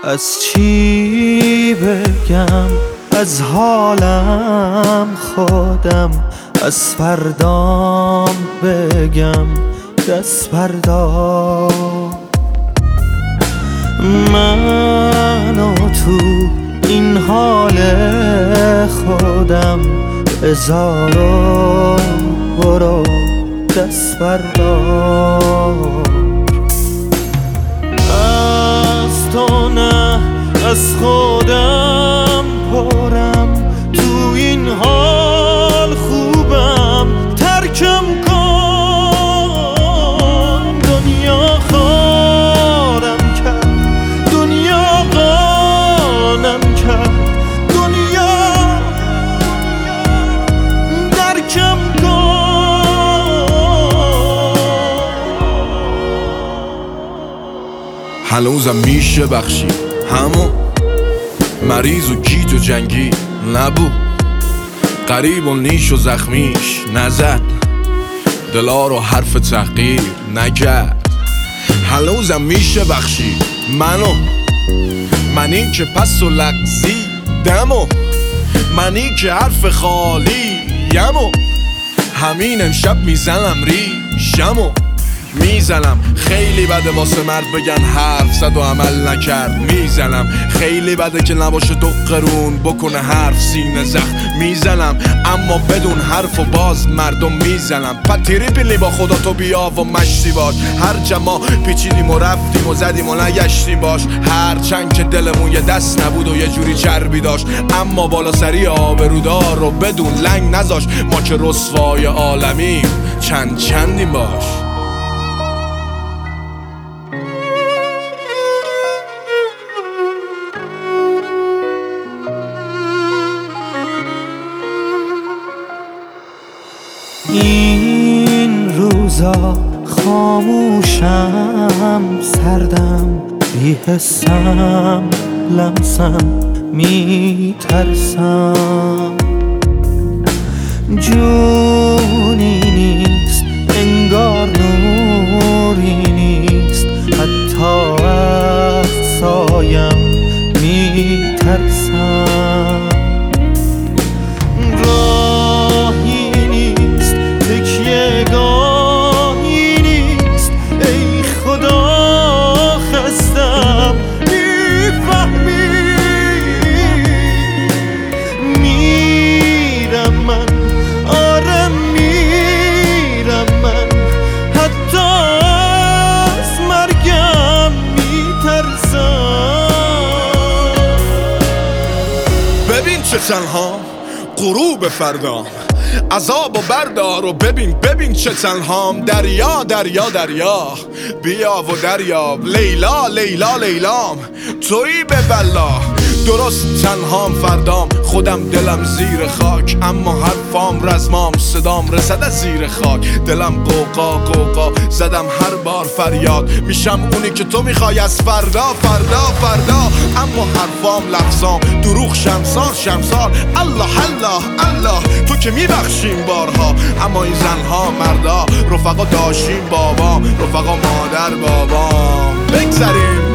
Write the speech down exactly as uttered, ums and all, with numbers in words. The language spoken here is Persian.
از چی بگم؟ از حالم خودم، از فردام بگم دست فردا. من و تو این حال خودم، بذار و برو دست بردار. از تو نه از خودم پرم، تو این حال خوبم ترکم کن. دنیا خارم کرد، دنیا قانم کرد، دنیا درکم کن. هنوزم میشه بخشی همون مریض و گیج و جنگی نبود، قریب و نیش و زخمیش نزد، دلا رو حرف تحقیر نکرد. هنوزم میشه بخشی منو، من این که پس و لغزی دمو، من این که حرف خالی یمو، همین امشب میزنم ریشمو میزنم. خیلی بده واسه مرد بگن حرف زد و عمل نکرد، میزنم. خیلی بده که نباشه دو قرون بکنه حرف سینه زخم، میزنم. اما بدون حرف و باز مردم میزنم. پتیری پیلی با خدا تو بیا و مشتی باش، هر جما پیچیدیم و رفتیم و زدیم و نگشتیم باش. هر چند که دلمون یه دست نبود و یه جوری چربی داشت، اما بالا سری آبرودار رو بدون لنگ نذاش. ما که رسوای عالمیم چند چندیم باش. این روزا خاموشم، سردم، بی‌حسم، لمسم، میترسم. جونی نیست انگار، نوری نیست، حتی از سایم میترسم. ببین چه تنها غروب فردام، عذاب و بردار و ببین ببین چه تنهام. دریا دریا دریا بیا و دریاب، لیلا لیلا لیلام تویی به بلا. درست تنهام فردام، خودم دلم زیر خاک، اما حرفام رزمام، صدام رسد از زیر خاک. دلم قوقا قوقا زدم هر بار فریاد، میشم اونی که تو میخوای از فردا فردا فردا. اما حرفام لفظام دروغ شمسار شمسار. الله الله الله تو که میبخشیم بارها، اما این زنها مردا رفقا داشتیم بابام، رفقا مادر بابام. بگذریم